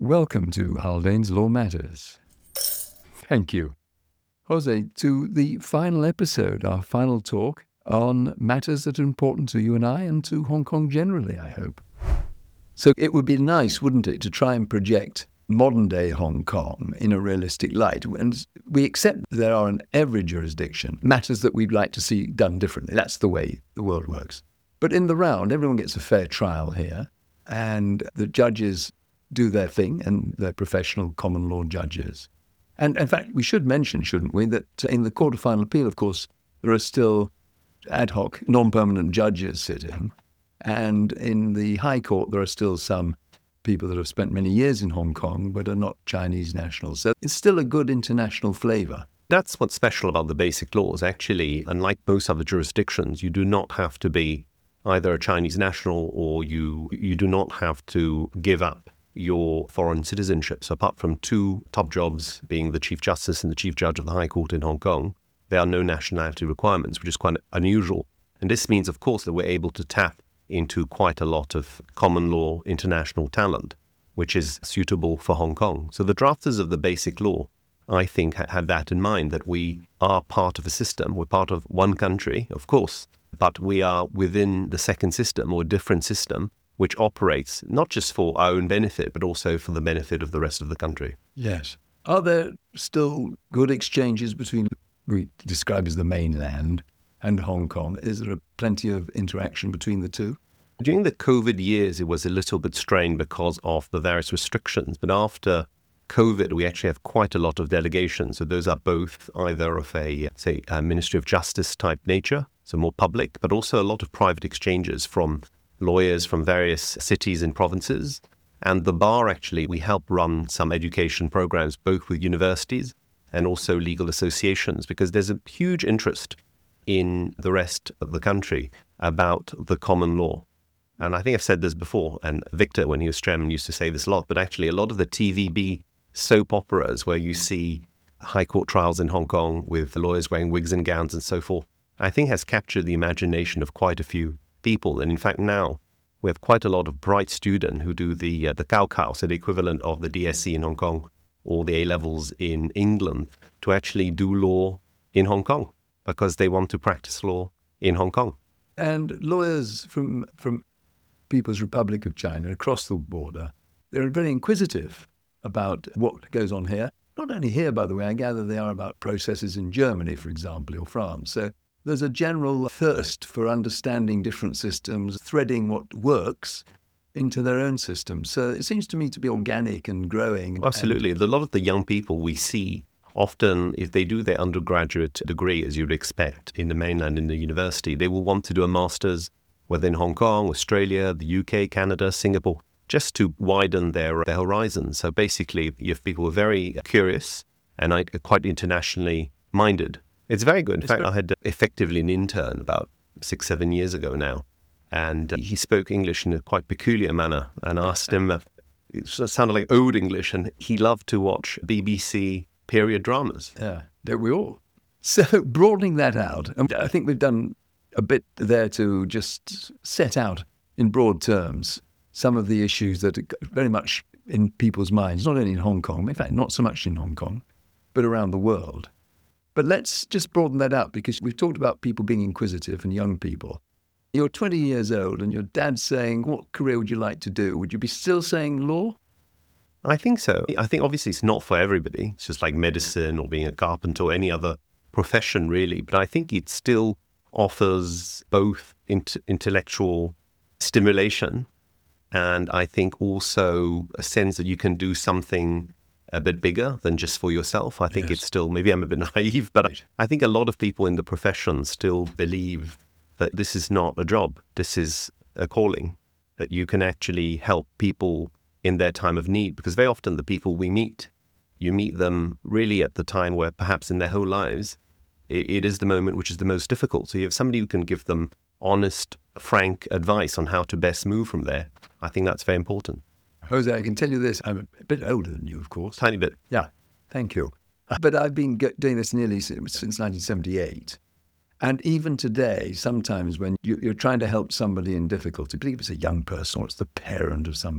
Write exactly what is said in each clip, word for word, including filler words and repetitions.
welcome to Haldane's Law Matters. Thank you. Jose, to the final episode, our final talk on matters that are important to you and I and to Hong Kong generally, I hope. So it would be nice, wouldn't it, to try and project modern-day Hong Kong in a realistic light. And we accept there are in every jurisdiction matters that we'd like to see done differently. That's the way the world works. But in the round, everyone gets a fair trial here, and the judges do their thing, and they're professional common law judges. And in fact, we should mention, shouldn't we, that in the Court of Final Appeal, of course, there are still ad hoc, non-permanent judges sitting. And in the High Court, there are still some people that have spent many years in Hong Kong but are not Chinese nationals. So it's still a good international flavour. That's what's special about the basic laws. Actually, unlike most other jurisdictions, you do not have to be either a Chinese national or you you do not have to give up your foreign citizenship. So apart from two top jobs, being the Chief Justice and the Chief Judge of the High Court in Hong Kong, there are no nationality requirements, which is quite unusual. And this means, of course, that we're able to tap into quite a lot of common law international talent, which is suitable for Hong Kong. So the drafters of the basic law, I think, had that in mind, that we are part of a system. We're part of one country, of course, but we are within the second system or a different system, which operates not just for our own benefit, but also for the benefit of the rest of the country. Yes. Are there still good exchanges between what we describe as the mainland and Hong Kong? Is there plenty of interaction between the two? During the COVID years, it was a little bit strained because of the various restrictions. But after COVID, we actually have quite a lot of delegations. So those are both either of a, say, a Ministry of Justice type nature, so more public, but also a lot of private exchanges from lawyers from various cities and provinces. And the bar, actually, we help run some education programs, both with universities and also legal associations, because there's a huge interest in the rest of the country about the common law. And I think I've said this before, and Victor, when he was chairman, used to say this a lot, but actually a lot of the T V B soap operas where you see high court trials in Hong Kong with lawyers wearing wigs and gowns and so forth, I think has captured the imagination of quite a few people. And in fact, now we have quite a lot of bright students who do the uh, the Cao Cao, so the equivalent of the D S C in Hong Kong or the A-levels in England, to actually do law in Hong Kong because they want to practice law in Hong Kong. And lawyers from from People's Republic of China across the border, they're very inquisitive about what goes on here. Not only here, by the way, I gather they are about processes in Germany, for example, or France. So there's a general thirst for understanding different systems, threading what works into their own system. So it seems to me to be organic and growing. Absolutely. And a lot of the young people we see, often if they do their undergraduate degree, as you'd expect, in the mainland, in the university, they will want to do a master's within Hong Kong, Australia, the U K, Canada, Singapore, just to widen their, their horizons. So basically, you have people who are very curious and quite internationally minded. It's very good. In fact, I had effectively an intern about six, seven years ago now, and he spoke English in a quite peculiar manner, and asked him, uh, it sounded like old English, and he loved to watch B B C period dramas. Yeah, don't we all? So broadening that out, I think we've done a bit there to just set out in broad terms some of the issues that are very much in people's minds, not only in Hong Kong, in fact, not so much in Hong Kong, but around the world. But let's just broaden that out, because we've talked about people being inquisitive and young people. You're twenty years old and your dad's saying, what career would you like to do? Would you be still saying law? I think so. I think obviously it's not for everybody. It's just like medicine or being a carpenter or any other profession, really. But I think it still offers both int- intellectual stimulation and I think also a sense that you can do something a bit bigger than just for yourself. I think yes. It's still, maybe I'm a bit naive, but right. I think a lot of people in the profession still believe that this is not a job. This is a calling, that you can actually help people in their time of need. Because very often the people we meet, you meet them really at the time where perhaps in their whole lives, it, it is the moment which is the most difficult. So you have somebody who can give them honest, frank advice on how to best move from there. I think that's very important. Jose, I can tell you this, I'm a bit older than you, of course. Tiny bit. Yeah, thank you. But I've been doing this nearly since nineteen seventy-eight. And even today, sometimes when you're trying to help somebody in difficulty, particularly if it's a young person or it's the parent of somebody,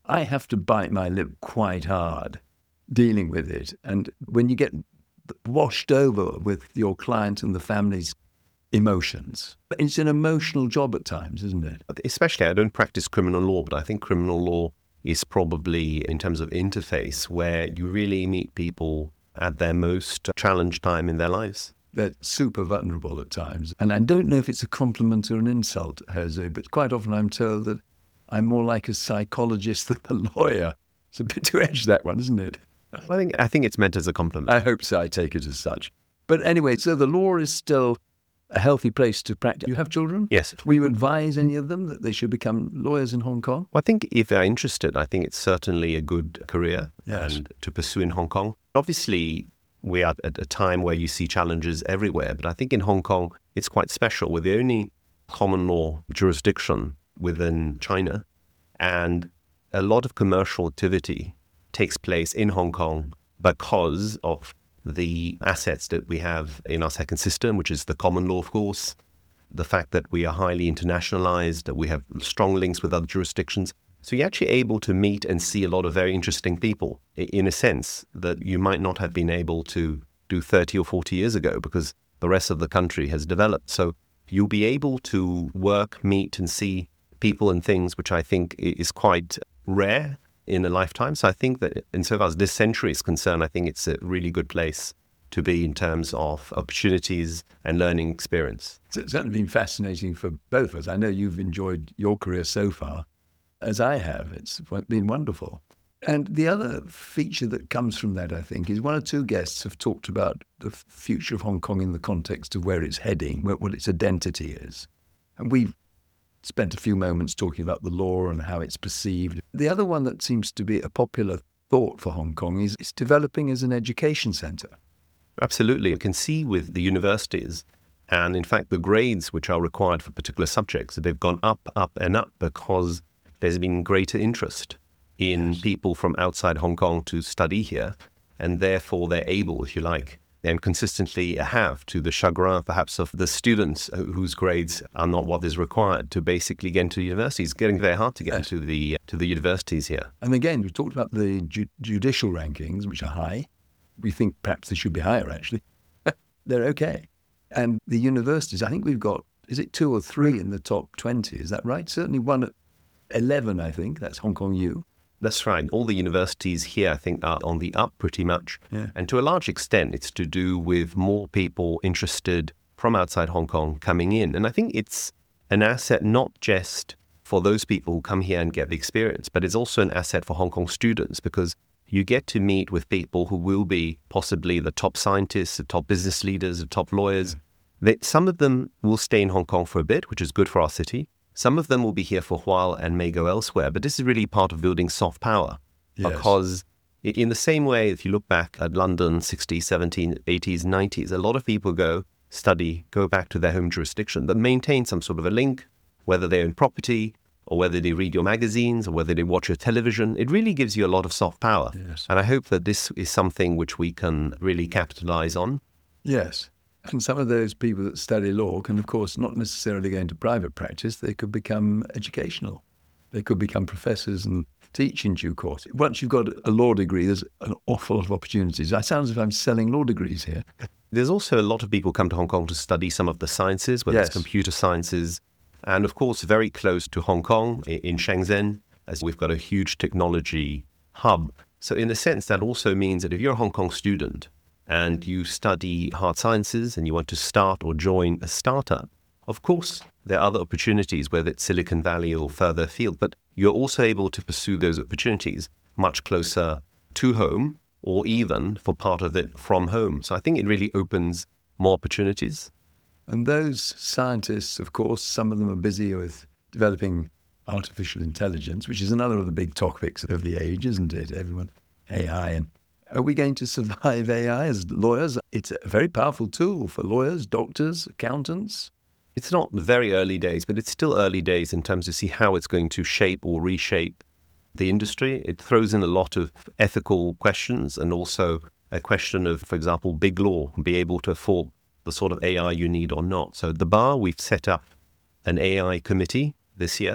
I have to bite my lip quite hard dealing with it. And when you get washed over with your client and the family's emotions, it's an emotional job at times, isn't it? Especially, I don't practice criminal law, but I think criminal law is probably, in terms of interface, where you really meet people at their most challenged time in their lives. They're super vulnerable at times. And I don't know if it's a compliment or an insult, Jose, but quite often I'm told that I'm more like a psychologist than a lawyer. It's a bit too edgy, that one, isn't it? I think I think it's meant as a compliment. I hope so. I take it as such. But anyway, so the law is still a healthy place to practice. You have children? Yes. Will you advise any of them that they should become lawyers in Hong Kong? Well, I think if they're interested, I think it's certainly a good career Yes. and to pursue in Hong Kong. Obviously, we are at a time where you see challenges everywhere, but I think in Hong Kong, it's quite special. We're the only common law jurisdiction within China, and a lot of commercial activity takes place in Hong Kong because of the assets that we have in our second system, which is the common law, of course, the fact that we are highly internationalized, that we have strong links with other jurisdictions. So you're actually able to meet and see a lot of very interesting people in a sense that you might not have been able to do thirty or forty years ago because the rest of the country has developed. So you'll be able to work, meet and see people and things, which I think is quite rare in a lifetime. So I think that insofar as this century is concerned, I think it's a really good place to be in terms of opportunities and learning experience. It's certainly been fascinating for both of us. I know you've enjoyed your career so far, as I have. It's been wonderful. And the other feature that comes from that, I think, is one or two guests have talked about the future of Hong Kong in the context of where it's heading, what its identity is. And we've spent a few moments talking about the law and how it's perceived. The other one that seems to be a popular thought for Hong Kong is it's developing as an education centre. Absolutely. You can see with the universities and, in fact, the grades which are required for particular subjects, they've gone up, up and up because there's been greater interest in people from outside Hong Kong to study here. And therefore, they're able, if you like, and consistently have, to the chagrin perhaps of the students whose grades are not what is required, to basically get into universities. It's getting very hard to get Yes. into the to the universities here. And again, we talked about the ju- judicial rankings, which are high. We think perhaps they should be higher, actually. They're okay. And the universities, I think we've got, is it two or three in the top twenty? Is that right? Certainly one at eleven, I think. That's Hong Kong U. That's right. All the universities here, I think, are on the up pretty much. Yeah. And to a large extent, it's to do with more people interested from outside Hong Kong coming in. And I think it's an asset not just for those people who come here and get the experience, but it's also an asset for Hong Kong students because you get to meet with people who will be possibly the top scientists, the top business leaders, the top lawyers. They, some of them will stay in Hong Kong for a bit, which is good for our city. Some of them will be here for a while and may go elsewhere. But this is really part of building soft power. Yes. Because i- in the same way, if you look back at London, sixties, seventies, eighties, nineties, a lot of people go study, go back to their home jurisdiction, but maintain some sort of a link, whether they own property or whether they read your magazines or whether they watch your television. It really gives you a lot of soft power. Yes. And I hope that this is something which we can really capitalize on. Yes. And some of those people that study law can, of course, not necessarily go into private practice. They could become educational. They could become professors and teach in due course. Once you've got a law degree, there's an awful lot of opportunities. It sounds as if I'm selling law degrees here. There's also a lot of people come to Hong Kong to study some of the sciences, whether Yes. it's computer sciences, and of course, very close to Hong Kong, i- in Shenzhen, as we've got a huge technology hub. So in a sense, that also means that if you're a Hong Kong student and you study hard sciences and you want to start or join a startup, of course, there are other opportunities, whether it's Silicon Valley or further afield, but you're also able to pursue those opportunities much closer to home or even for part of it from home. So I think it really opens more opportunities. And those scientists, of course, some of them are busy with developing artificial intelligence, which is another of the big topics of the age, isn't it? Everyone, A I. And are we going to survive A I as lawyers? It's a very powerful tool for lawyers, doctors, accountants. It's not very early days, but it's still early days in terms of see how it's going to shape or reshape the industry. It throws in a lot of ethical questions and also a question of, for example, big law, be able to afford the sort of A I you need or not. So at the bar, we've set up an A I committee this year,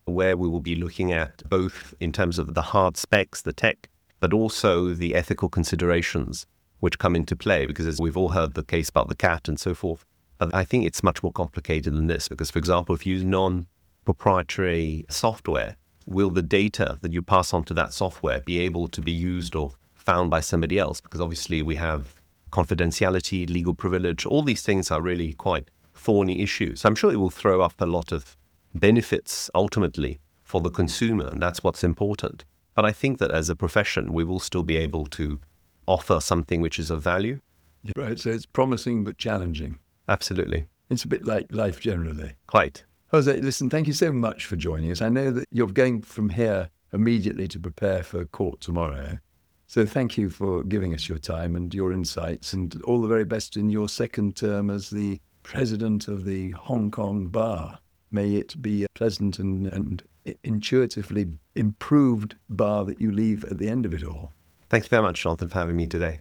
where we will be looking at both in terms of the hard specs, the tech, but also the ethical considerations which come into play, because as we've all heard the case about the cat and so forth. But I think it's much more complicated than this, because, for example, if you use non-proprietary software, will the data that you pass on to that software be able to be used or found by somebody else? Because obviously we have confidentiality, legal privilege, all these things are really quite thorny issues. I'm sure it will throw up a lot of benefits ultimately for the consumer, and that's what's important. But I think that as a profession, we will still be able to offer something which is of value. Right, so it's promising but challenging. Absolutely. It's a bit like life generally. Quite. Jose, listen, thank you so much for joining us. I know that you're going from here immediately to prepare for court tomorrow. So thank you for giving us your time and your insights, and all the very best in your second term as the president of the Hong Kong Bar. May it be a pleasant and, and intuitively improved bar that you leave at the end of it all. Thank you very much, Jonathan, for having me today.